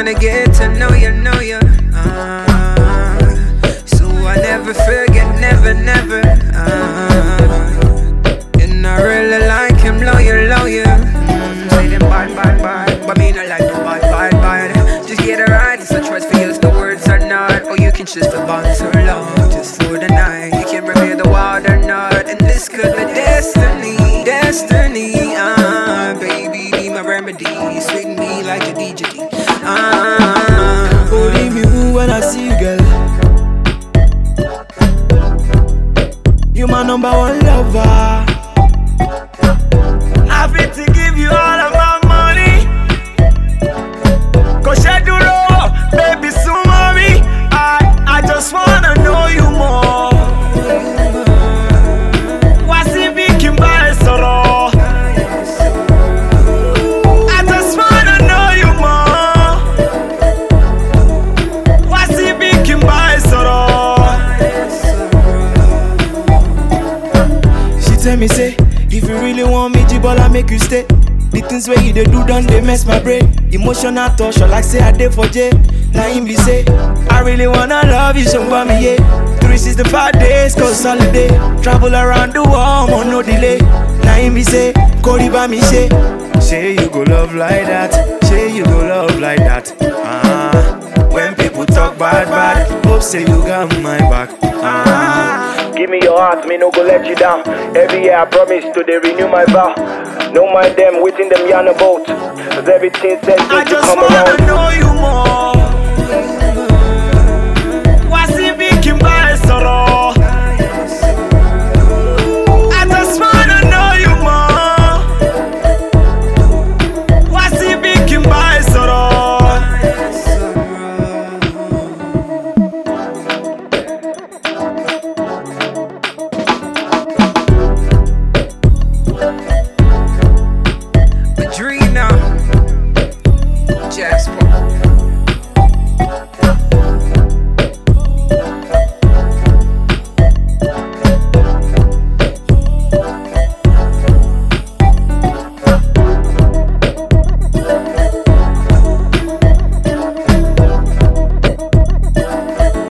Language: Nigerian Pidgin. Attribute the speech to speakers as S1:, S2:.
S1: wanna get to know you, so I never forget, never. And I really like him, loyal. Say them bad, but me not like the bad. Just get it right, it's a choice for you, the words are not. Or you can choose for bonds or love, just for the night. You can prepare the wild or not, and this could be destiny. Baby, be my remedy, sweet me like a DJ.
S2: Holding me when I see you, girl. You my number one lover. Happy to give you all of my money. Cause I do know, baby, so mommy. I just wanna know you more. What's it making by sorrow? I just wanna know you more. What's it making by sorrow? She tell me say, if you really want me, Jibola make you stay. The things where you they do done, they mess my brain. Emotional torture, like say I did for J. Now him be say, I really wanna love you, so for me, yeah. 365 days, cause holiday. Travel around the world, on no delay. Now him be say, Cody by me, say you go love like that. Say you go love like that. When people talk bad, hope say you got my back.
S3: Give me your heart, me no go let you down. Every year I promise to they renew my vow. No mind them, waiting them yarn about. Cause everything says
S2: I
S3: to
S2: just
S3: come
S2: wanna
S3: around.
S2: know you